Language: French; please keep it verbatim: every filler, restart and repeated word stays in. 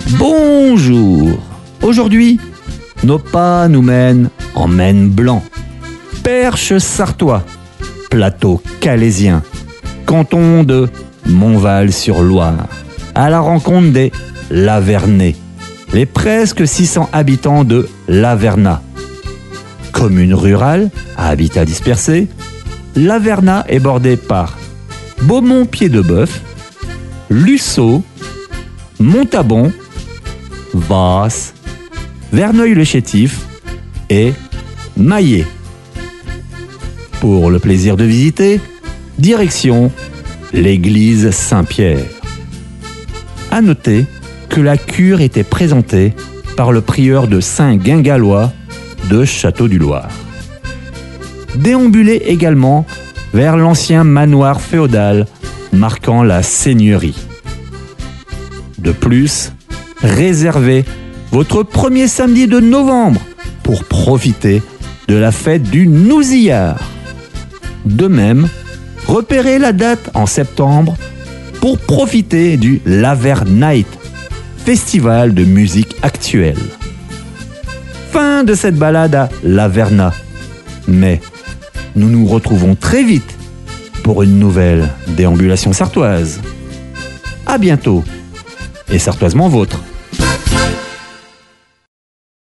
Bonjour. Aujourd'hui, nos pas nous mènent en Maine blanc, Perche sartois, plateau calaisien, canton de Montval-sur-Loire, à la rencontre des Lavernais, les presque six cents habitants de Lavernat. Commune rurale à habitat dispersé, Lavernat est bordée par Beaumont-Pied-de-Bœuf, Lussau, Montabon, Vasse, Verneuil-le-Chétif et Maillé. Pour le plaisir de visiter, direction l'église Saint-Pierre. À noter que la cure était présentée par le prieur de Saint-Guingallois de Château-du-Loir. Déambulez également vers l'ancien manoir féodal marquant la seigneurie. De plus, réservez votre premier samedi de novembre pour profiter de la fête du Nouzillard. De même, repérez la date en septembre pour profiter du Lavernight, festival de musique actuelle. Fin de cette balade à Lavernat, mais nous nous retrouvons très vite pour une nouvelle déambulation sartoise. À bientôt, et sartoisement vôtre.